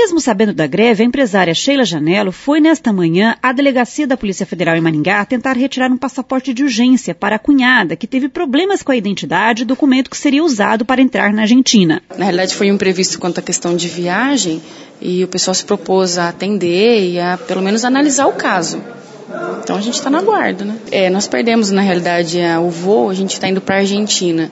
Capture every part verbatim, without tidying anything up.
Mesmo sabendo da greve, a empresária Sheila Janello foi nesta manhã à delegacia da Polícia Federal em Maringá tentar retirar um passaporte de urgência para a cunhada, que teve problemas com a identidade e documento que seria usado para entrar na Argentina. Na realidade foi um imprevisto quanto à questão de viagem e o pessoal se propôs a atender e a pelo menos analisar o caso. Então a gente está no aguardo, né? É, nós perdemos, na realidade, o voo, a gente está indo para a Argentina.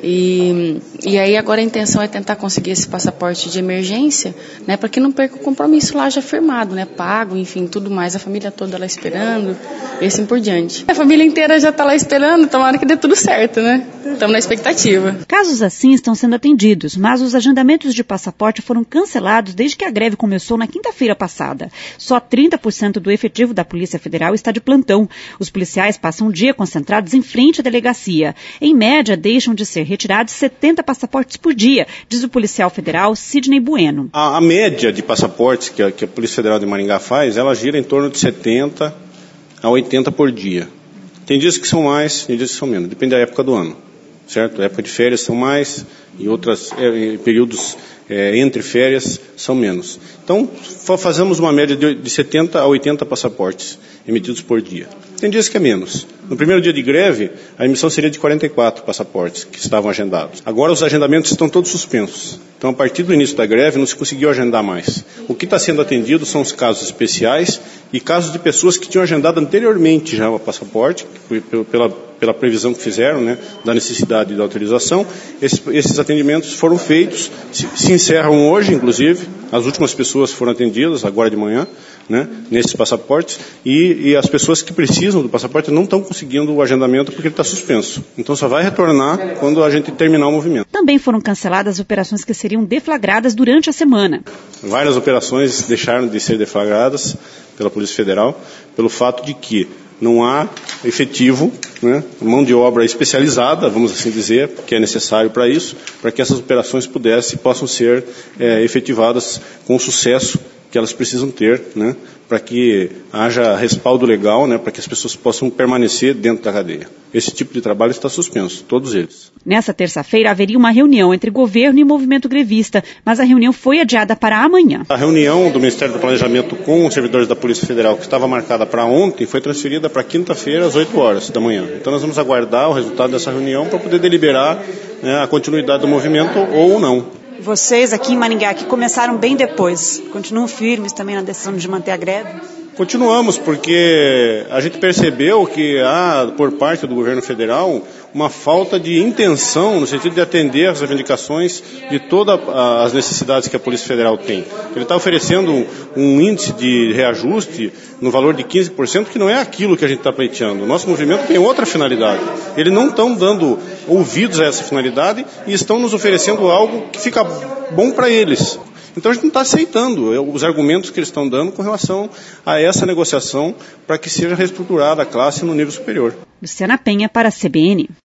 E, e aí agora a intenção é tentar conseguir esse passaporte de emergência, né? Para que não perca o compromisso lá já firmado, né? Pago, enfim, tudo mais. A família toda lá esperando e assim por diante. A família inteira já está lá esperando, tomara que dê tudo certo, né? Estamos na expectativa. Casos assim estão sendo atendidos, mas os agendamentos de passaporte foram cancelados desde que a greve começou na quinta-feira passada. Só trinta por cento do efetivo da Polícia Federal está de plantão. Os policiais passam o dia concentrados em frente à delegacia. Em média, deixam de ser retirados setenta passaportes por dia, diz o policial federal Sidney Bueno. A, a média de passaportes que a, que a Polícia Federal de Maringá faz, ela gira em torno de setenta a oitenta por dia. Tem dias que são mais, tem dias que são menos, depende da época do ano, certo? A época de férias são mais e outros é, períodos é, entre férias são menos. Então, fazemos uma média de, de setenta a oitenta passaportes emitidos por dia. Tem dias que é menos. No primeiro dia de greve, a emissão seria de quarenta e quatro passaportes que estavam agendados. Agora os agendamentos estão todos suspensos. Então, a partir do início da greve, não se conseguiu agendar mais. O que está sendo atendido são os casos especiais e casos de pessoas que tinham agendado anteriormente já o passaporte, pela, pela previsão que fizeram, né, da necessidade da autorização. Esses, esses atendimentos foram feitos, se, se encerram hoje, inclusive. As últimas pessoas foram atendidas agora de manhã, né, nesses passaportes, e, e as pessoas que precisam do passaporte não estão conseguindo o agendamento porque ele está suspenso. Então só vai retornar quando a gente terminar o movimento. Também foram canceladas operações que seriam deflagradas durante a semana. Várias operações deixaram de ser deflagradas pela Polícia Federal pelo fato de que não há efetivo, né, mão de obra especializada, vamos assim dizer, que é necessário para isso, para que essas operações pudessem, possam ser é, efetivadas com o sucesso que elas precisam ter, né, para que haja respaldo legal, né, para que as pessoas possam permanecer dentro da cadeia. Esse tipo de trabalho está suspenso, todos eles. Nessa terça-feira haveria uma reunião entre governo e movimento grevista, mas a reunião foi adiada para amanhã. A reunião do Ministério do Planejamento com os servidores da Polícia Federal, que estava marcada para ontem, foi transferida para quinta-feira às oito horas da manhã. Então nós vamos aguardar o resultado dessa reunião para poder deliberar, né, a continuidade do movimento ou não. Vocês aqui em Maringá, que começaram bem depois, continuam firmes também na decisão de manter a greve? Continuamos, porque a gente percebeu que há, por parte do governo federal, uma falta de intenção no sentido de atender às reivindicações de todas as necessidades que a Polícia Federal tem. Ele está oferecendo um, um índice de reajuste no valor de quinze por cento, que não é aquilo que a gente está pleiteando. O nosso movimento tem outra finalidade. Eles não estão dando ouvidos a essa finalidade e estão nos oferecendo algo que fica bom para eles. Então a gente não está aceitando os argumentos que eles estão dando com relação a essa negociação para que seja reestruturada a classe no nível superior. Luciana Penha para a C B N.